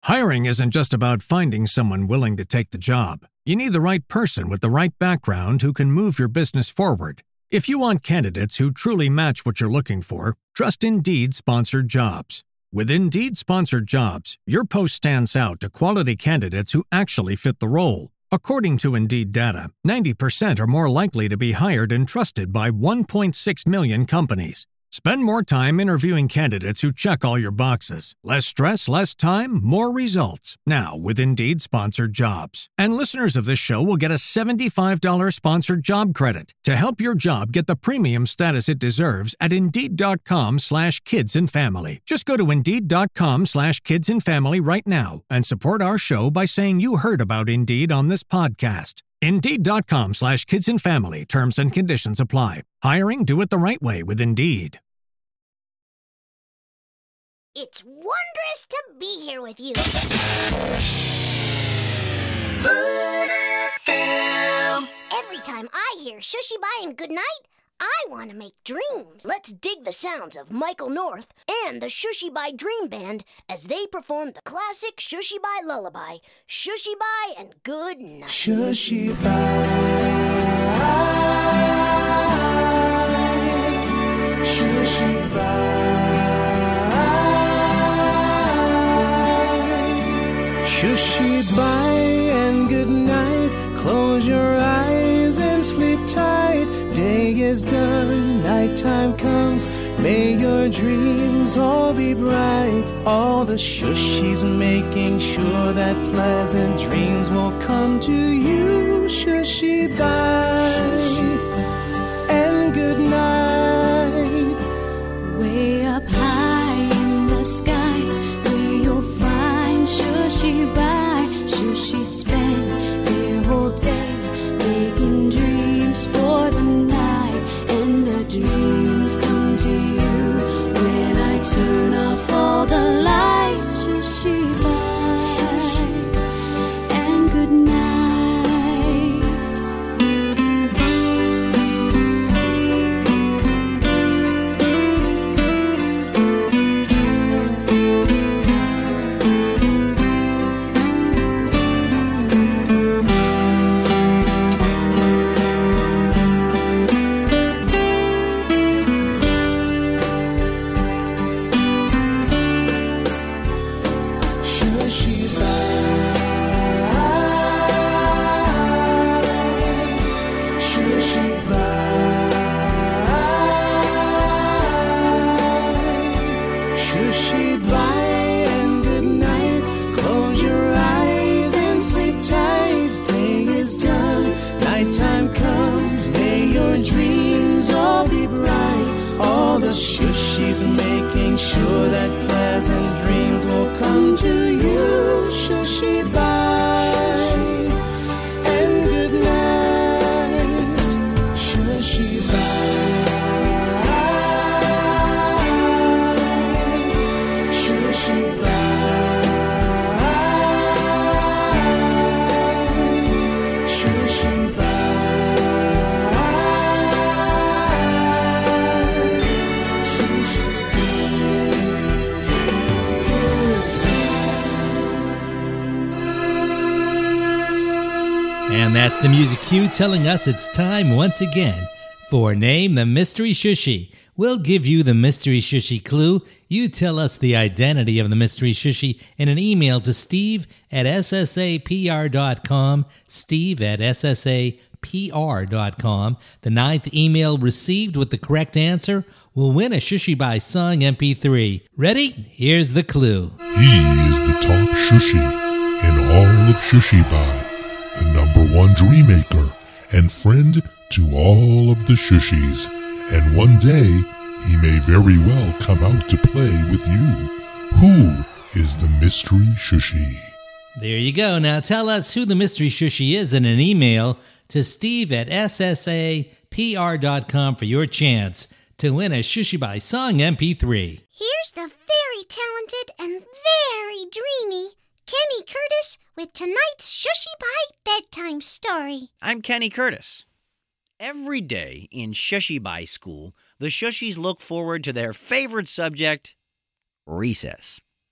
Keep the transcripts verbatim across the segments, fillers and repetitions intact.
Hiring isn't just about finding someone willing to take the job. You need the right person with the right background who can move your business forward. If you want candidates who truly match what you're looking for, trust Indeed Sponsored Jobs. With Indeed Sponsored Jobs, your post stands out to quality candidates who actually fit the role. According to Indeed data, ninety percent are more likely to be hired and trusted by one point six million companies. Spend more time interviewing candidates who check all your boxes. Less stress, less time, more results. Now with Indeed Sponsored Jobs. And listeners of this show will get a seventy-five dollars sponsored job credit to help your job get the premium status it deserves at Indeed.com slash kids and family. Just go to Indeed.com slash kids and family right now and support our show by saying you heard about Indeed on this podcast. Indeed.com slash kids and family. Terms and conditions apply. Hiring, do it the right way with Indeed. It's wondrous to be here with you. Every time I hear Shushy Bye and Goodnight, I want to make dreams. Let's dig the sounds of Michael North and the Shushy Bye Dream Band as they perform the classic Shushy Bye lullaby, Shushy Bye and Good Night. Shushy Bye, Shushy Bye, Shushy Bye and good night. Close your eyes and sleep tight. Day is done, nighttime comes. May your dreams all be bright. All the shushies making sure that pleasant dreams will come to you. Shushy bye and good night. Way up high in the skies, where you'll find shushy bye. Shushy spend their whole day making dreams for the night, and the dreams come to you when I turn off all the lights. Shushy bye and good night. Shushies making sure that pleasant dreams will come to you. Shushy bye and good night. Shushy bye, shushy bye, shushy bye. And that's the music cue telling us it's time once again for Name the Mystery Shushy. We'll give you the Mystery Shushy clue. You tell us the identity of the Mystery Shushy in an email to steve at s s a p r dot com, steve at s s a p r dot com. The ninth email received with the correct answer will win a Shushy Bye song M P three. Ready? Here's the clue. He is the top Shushy in all of Shushy Bye. The number one dream maker and friend to all of the Shushies. And one day, he may very well come out to play with you. Who is the Mystery Shushy? There you go. Now tell us who the Mystery Shushy is in an email to steve at s s a p r dot com for your chance to win a Shushy Bye song M P three. Here's the very talented and very dreamy Kenny Curtis with tonight's Shushy Bye bedtime story. I'm Kenny Curtis. Every day in Shushy Bye school, the Shushies look forward to their favorite subject, recess.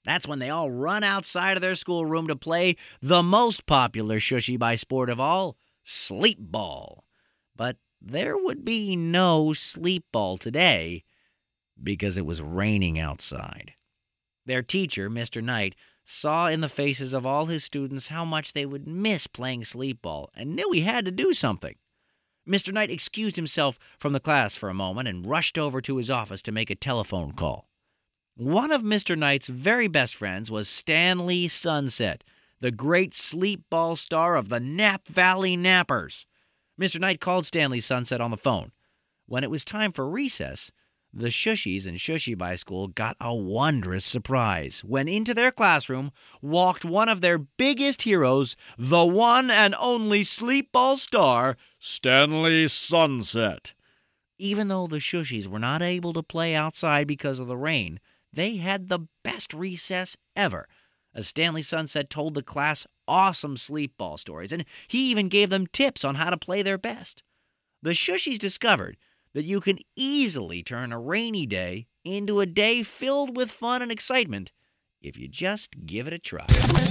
That's when they all run outside of their schoolroom to play the most popular Shushy-Bye sport of all, sleep ball. But there would be no sleep ball today because it was raining outside. Their teacher, Mister Knight, saw in the faces of all his students how much they would miss playing sleep ball and knew he had to do something. Mister Knight excused himself from the class for a moment and rushed over to his office to make a telephone call. One of Mister Knight's very best friends was Stanley Sunset, the great sleep ball star of the Nap Valley Nappers. Mister Knight called Stanley Sunset on the phone. When it was time for recess, the Shushies in Shushy-Bye School got a wondrous surprise when into their classroom walked one of their biggest heroes, the one and only sleep ball star, Stanley Sunset. Even though the Shushies were not able to play outside because of the rain, they had the best recess ever, as Stanley Sunset told the class awesome sleep ball stories, and he even gave them tips on how to play their best. The Shushies discovered that you can easily turn a rainy day into a day filled with fun and excitement if you just give it a try.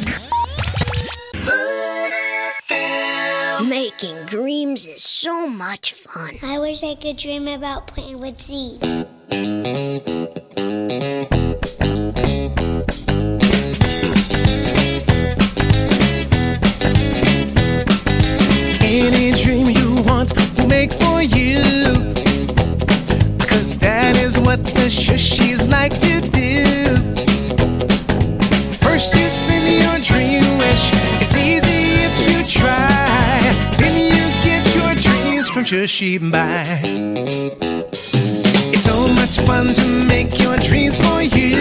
Making dreams is so much fun. I wish I could dream about playing with Z's. Any dream you want, we'll make for you. Cause that is what the Shushies like to do. First you send your dream wish. It's easy if you try. Then you get your dreams from Shushy-Bye. It's so much fun to make your dreams for you.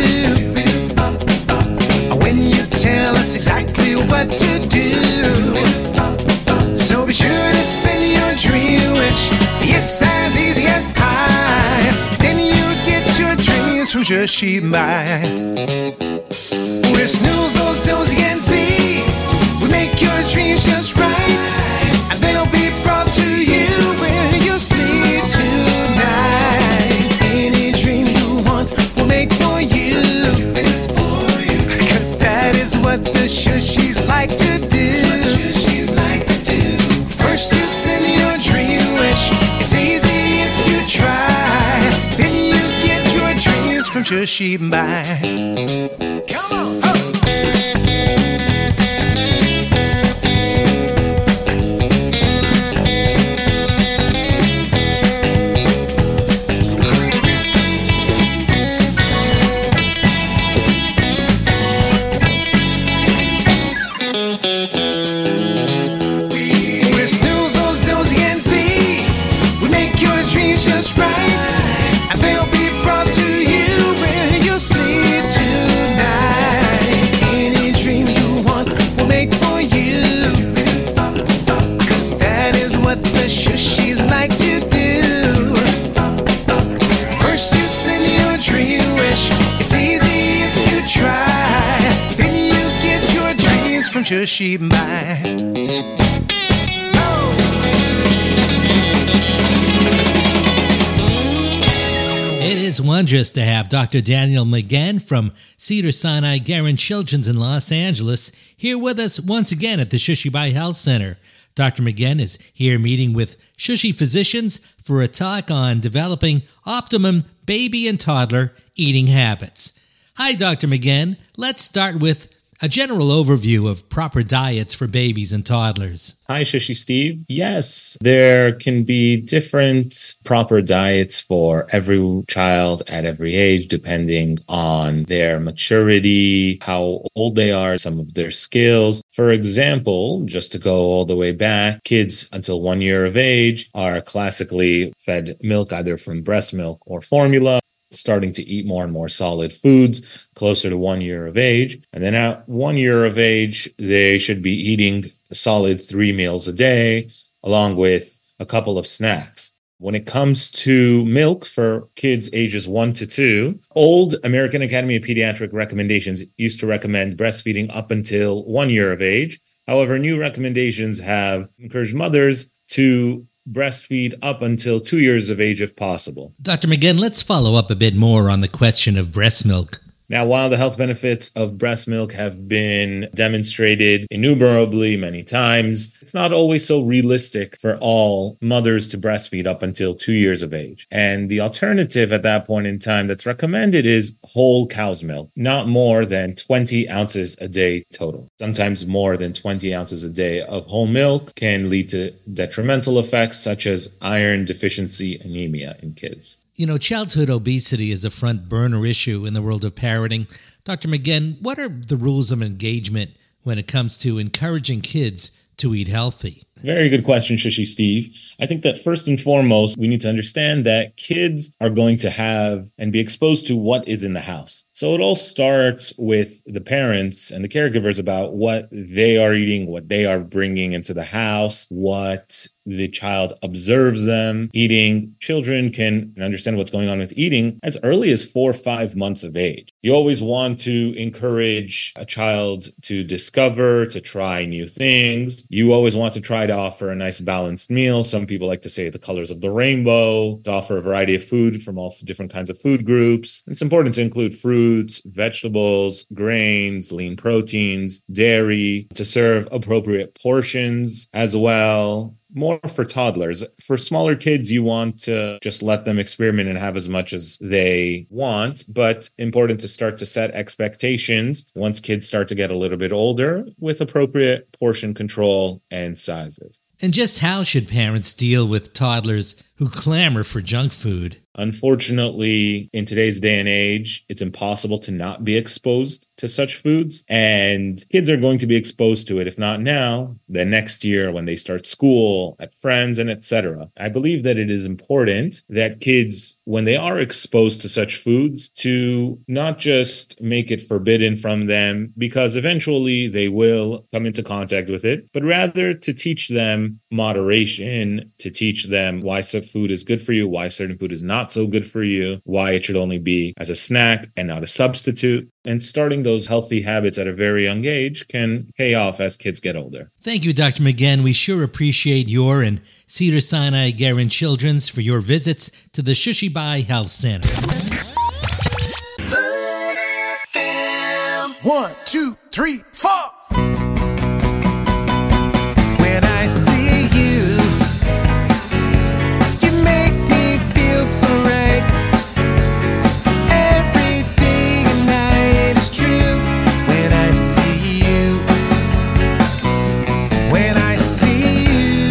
When you tell us exactly what to do. So be sure to send your dream wish. It's as easy as pie. Then you get your dreams from Shushy-Bye. We're snooze, those dozy and Z's. We make your dreams just right, and they'll be brought to you when you sleep tonight. Any dream you want, we'll make for you. Cause that is what the Shushies like to do. First you send your dream wish. It's easy if you try. Then you get your dreams from Shushy-Bye. Come on, oh. Just right, and they'll be brought to you when you sleep tonight. Any dream you want, we'll make for you. Cause that is what the Shushies like to do. First you send your dream wish. It's easy if you try. Then you get your dreams from Shushy-Bye. It's wondrous to have Doctor Daniel McGann from Cedars-Sinai Guerin Children's in Los Angeles here with us once again at the Shushy-Bye Health Center. Doctor McGann is here meeting with Shushy physicians for a talk on developing optimum baby and toddler eating habits. Hi, Doctor McGann. Let's start with a general overview of proper diets for babies and toddlers. Hi, Shushy Steve. Yes, there can be different proper diets for every child at every age, depending on their maturity, how old they are, some of their skills. For example, just to go all the way back, kids until one year of age are classically fed milk either from breast milk or formula, starting to eat more and more solid foods closer to one year of age. And then at one year of age, they should be eating a solid three meals a day, along with a couple of snacks. When it comes to milk for kids ages one to two, old American Academy of Pediatric recommendations used to recommend breastfeeding up until one year of age. However, new recommendations have encouraged mothers to breastfeed up until two years of age if possible. Doctor McGann, let's follow up a bit more on the question of breast milk. Now, while the health benefits of breast milk have been demonstrated innumerably many times, it's not always so realistic for all mothers to breastfeed up until two years of age. And the alternative at that point in time that's recommended is whole cow's milk, not more than twenty ounces a day total. Sometimes more than twenty ounces a day of whole milk can lead to detrimental effects such as iron deficiency anemia in kids. You know, childhood obesity is a front burner issue in the world of parenting. Doctor McGinn, what are the rules of engagement when it comes to encouraging kids to eat healthy? Very good question, Shushi Steve. I think that first and foremost, we need to understand that kids are going to have and be exposed to what is in the house. So it all starts with the parents and the caregivers about what they are eating, what they are bringing into the house, what the child observes them eating. Children can understand what's going on with eating as early as four or five months of age. You always want to encourage a child to discover, to try new things. You always want to try to offer a nice balanced meal. Some people like to say the colors of the rainbow, to offer a variety of food from all different kinds of food groups. It's important to include fruits, vegetables, grains, lean proteins, dairy, to serve appropriate portions as well. More for toddlers. For smaller kids, you want to just let them experiment and have as much as they want, but important to start to set expectations once kids start to get a little bit older with appropriate portion control and sizes. And just how should parents deal with toddlers who clamor for junk food? Unfortunately, in today's day and age, it's impossible to not be exposed to such foods. And kids are going to be exposed to it, if not now, then next year when they start school, at friends, and et cetera. I believe that it is important that kids, when they are exposed to such foods, to not just make it forbidden from them, because eventually they will come into contact with it, but rather to teach them moderation, to teach them why some food is good for you, why certain food is not so good for you, why it should only be as a snack and not a substitute. And starting those healthy habits at a very young age can pay off as kids get older. Thank you, Doctor McGinn. We sure appreciate your and Cedars-Sinai Guerin Children's for your visits to the Shushibai Health Center. One, two, three, four. When I see you, you make me feel so right. Every day and night is true. When I see you, when I see you,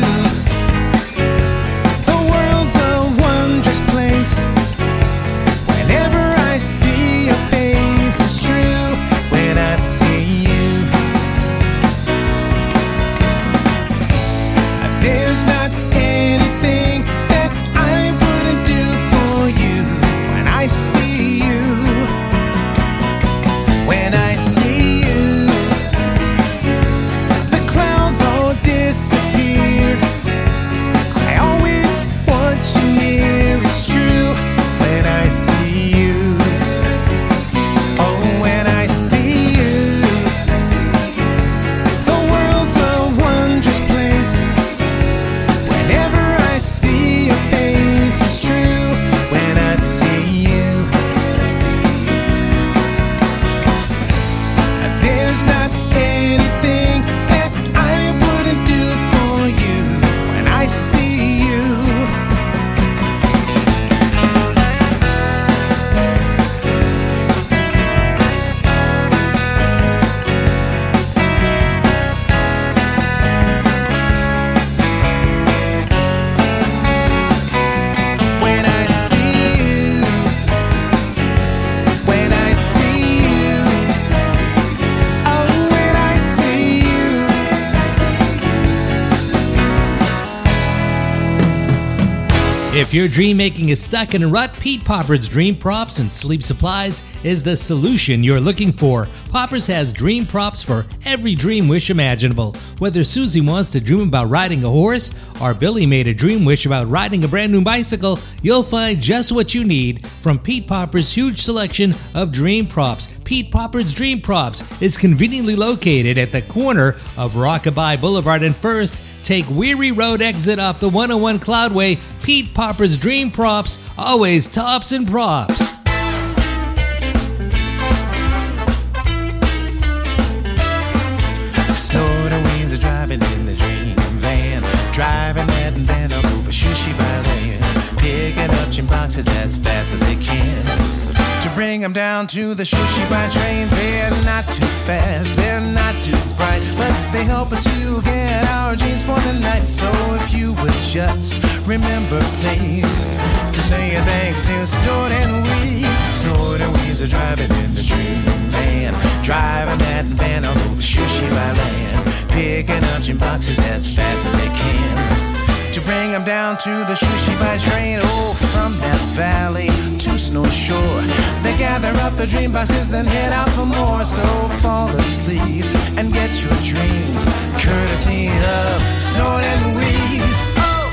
the world's a wondrous place. Whenever I see your face, it's true. When I see you, there's not anything that I wouldn't do for you. When I see you, when I see you, the clouds all disappear. I always want you near, it's true. When I see you, oh, when I see you, the world's a wondrous place. Whenever I see your face, it's true. When I see you, there's not anything that I wouldn't do for you. When I see you, when I see you, when I see you, oh, when I see you. If your dream making is stuck in a rut, Pete Popper's Dream Props and Sleep Supplies is the solution you're looking for. Popper's has dream props for every dream wish imaginable. Whether Susie wants to dream about riding a horse or Billy made a dream wish about riding a brand new bicycle, you'll find just what you need from Pete Popper's huge selection of dream props. Pete Popper's Dream Props is conveniently located at the corner of Rockabye Boulevard and First. Take Weary Road exit off the one oh one Cloudway. Pete Popper's Dream Props, always tops and props. Snorter winds are driving in the dream van, driving that van all over Shushy by land, picking up gym boxes as fast as they can to bring them down to the Shushy by train. They're not too fast, they're not too bright, but they help us to get our dreams for the night. So if you would just remember, please, to say a thanks to Snorting Weeds. Snorting Weeds are driving in the dream van, driving that van all over Shushy by land, picking up gym boxes as fast as they can to bring them down to the Shushy by train. Oh, from that valley to Snow Shore, they gather up the dream boxes, then head out for more. So fall asleep and get your dreams, courtesy of Snorting Weeds. Oh,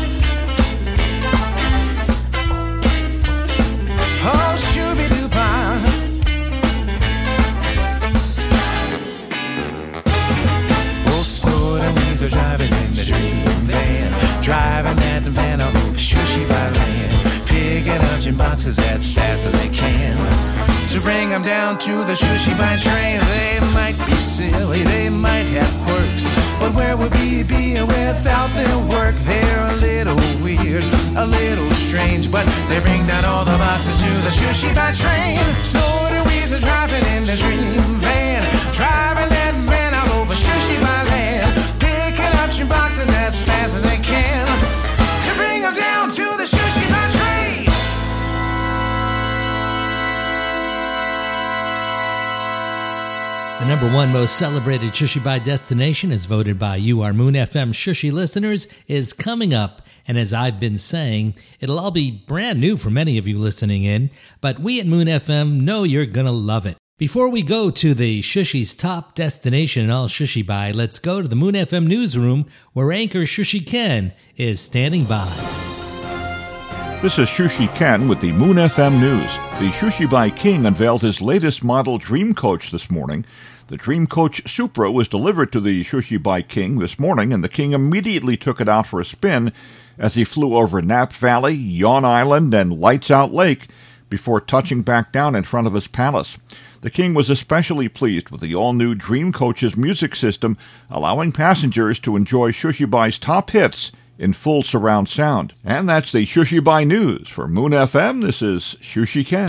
oh, shooby-doo-bah. Oh, Snorting Weeds are driving in the dream van, driving that van all over Shushy by land, picking up gym boxes as fast as they can to bring them down to the Shushy by train. They might be silly, they might have quirks, but where would we be without their work? They're a little weird, a little strange, but they bring down all the boxes to the Shushy by train. Snorter Weeds are driving in the dream van, driving that van all over Shushy by land, picking up gym boxes as fast as they can to bring them down to the Shushy by train. The number one most celebrated Shushy by destination, as voted by you, our Moon F M Shushy listeners, is coming up. And as I've been saying, it'll all be brand new for many of you listening in, but we at Moon F M know you're going to love it. Before we go to the Shushy's top destination in all Shushy by, let's go to the Moon F M newsroom where anchor Shushy Ken is standing by. This is Shushy Ken with the Moon F M News. The Shushy by King unveiled his latest model Dream Coach this morning. The Dream Coach Supra was delivered to the Shushy by King this morning, and the King immediately took it out for a spin as he flew over Nap Valley, Yawn Island, and Lights Out Lake before touching back down in front of his palace. The King was especially pleased with the all-new Dream Coach's music system, allowing passengers to enjoy Shushy By's top hits in full surround sound. And that's the Shushy by News. For Moon F M, this is Shushy Ken.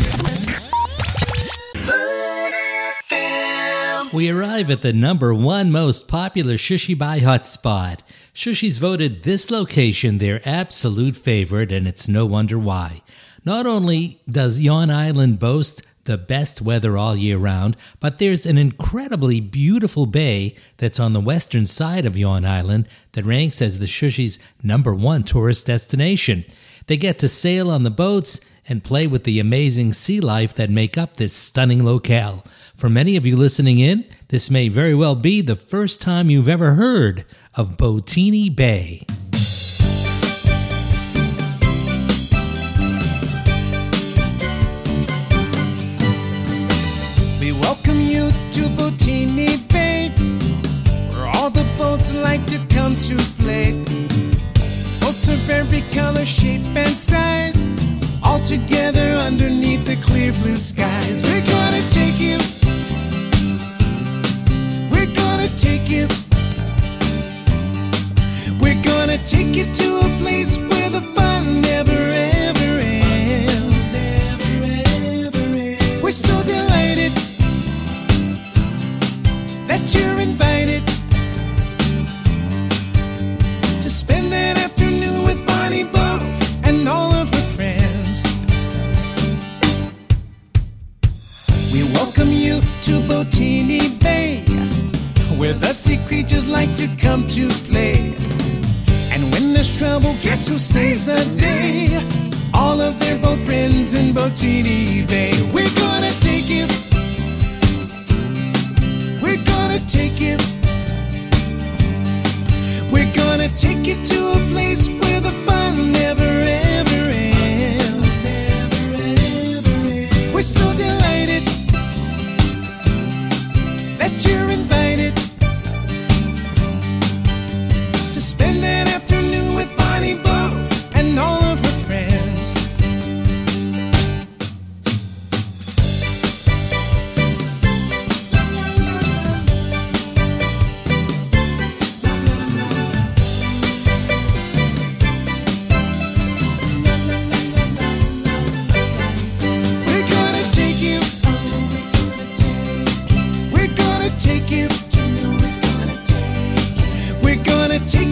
We arrive at the number one most popular Shushy by hotspot. Shushy's voted this location their absolute favorite, and it's no wonder why. Not only does Yawn Island boast the best weather all year round, but there's an incredibly beautiful bay that's on the western side of Yawn Island that ranks as the Shushy's number one tourist destination. They get to sail on the boats and play with the amazing sea life that make up this stunning locale. For many of you listening in, this may very well be the first time you've ever heard of Botini Bay. We welcome you to Botini Bay, where all the boats like to come to play. Boats of every color, shape, and size, all together underneath the clear blue skies. We're gonna take you, we're gonna take you, we're gonna take you to a place where the fun never ever ends. We're so delighted that you're invited to spend that afternoon with Bonnie Bo and all of her friends. We welcome you to Botini Bay, where the sea creatures like to come to play. And when there's trouble, guess who saves the day? All of their boat friends in Botini Bay. We're gonna take you, we're gonna take you, we're gonna take you to a place where the fun never ever ends. We're so delighted that you're invited to spend that afternoon with Bonnie Bo and all of her friends.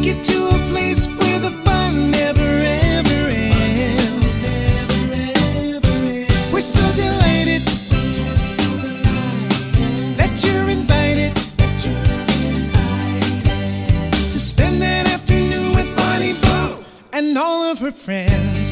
take you to a place where the fun never ever ends. We're so delighted that you're invited to spend that afternoon with Bonnie Boo and all of her friends.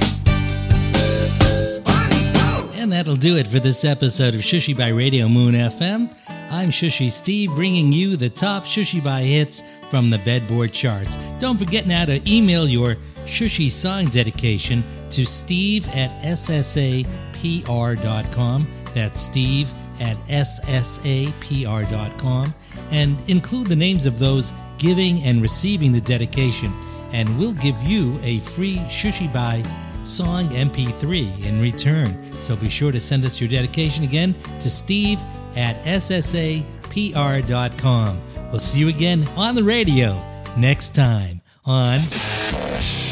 And that'll do it for this episode of Shushy by Radio Moon F M. I'm Shushy Steve, bringing you the top Shushy by hits from the Bedboard charts. Don't forget now to email your Shushy song dedication to steve at s s a p r dot com. That's steve at s s a p r dot com. And include the names of those giving and receiving the dedication, and we'll give you a free Shushy by song M P three in return. So be sure to send us your dedication again to steve at s s a p r dot com. We'll see you again on the radio next time on